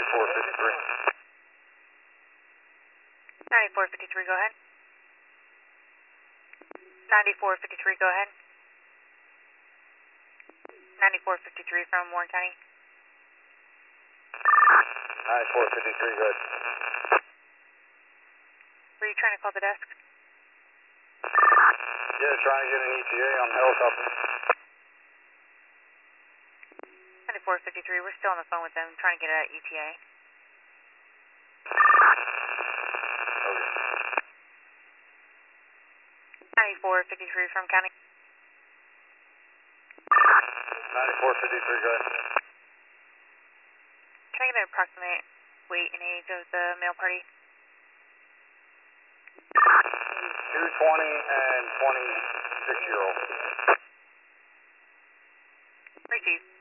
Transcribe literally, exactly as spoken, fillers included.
ninety-four fifty-three. ninety-four fifty-three, go ahead. ninety-four fifty-three, go ahead. ninety-four fifty-three from Warren County. ninety-four fifty-three, go ahead. Were you trying to call the desk? Yeah, trying to get an E T A on the helicopter. ninety-four fifty-three, we're still on the phone with them, trying to get an E T A. Okay. ninety-four fifty-three from County. ninety-four fifty-three, go ahead. Can I get an approximate weight and age of the male party? two twenty and twenty-six year old. Receive.